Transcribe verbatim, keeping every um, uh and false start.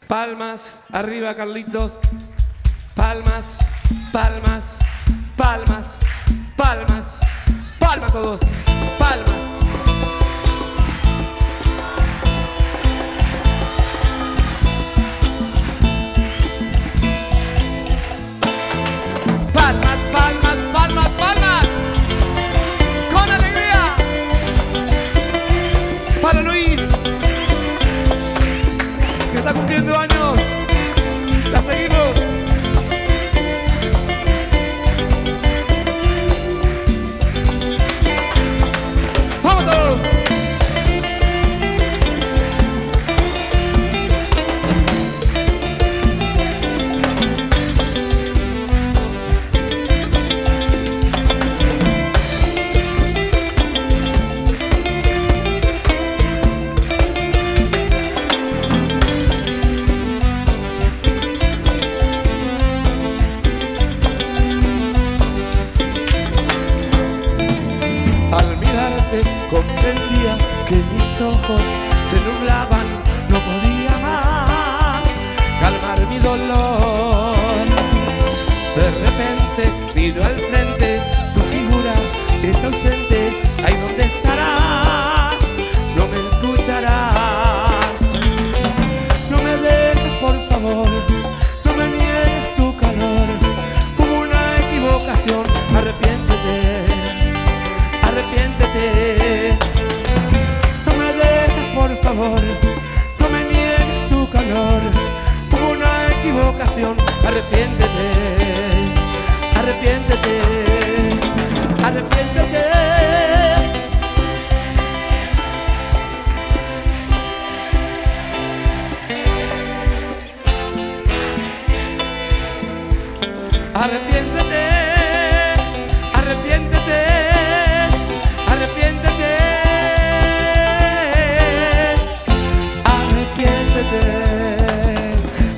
Palmas, arriba Carlitos. Palmas, palmas, palmas, palmas, palmas todos, palmas. Palmas, palmas, palmas, palmas. Con alegría. Para Luis, que está cumpliendo años. La seguimos. Comprendía que mis ojos se nublaban, no podía más calmar mi dolor. De repente vino al frente tu figura, está ausente, ahí donde estarás, no me escucharás. No me dejes por favor, no me niegues tu calor, hubo una equivocación, arrepiéntete, arrepiéntete. No me dejes por favor, no me niegues tu calor, hubo una equivocación, arrepiéntete, arrepiéntete, arrepiéntete. Arrepiéntete, arrepiéntete.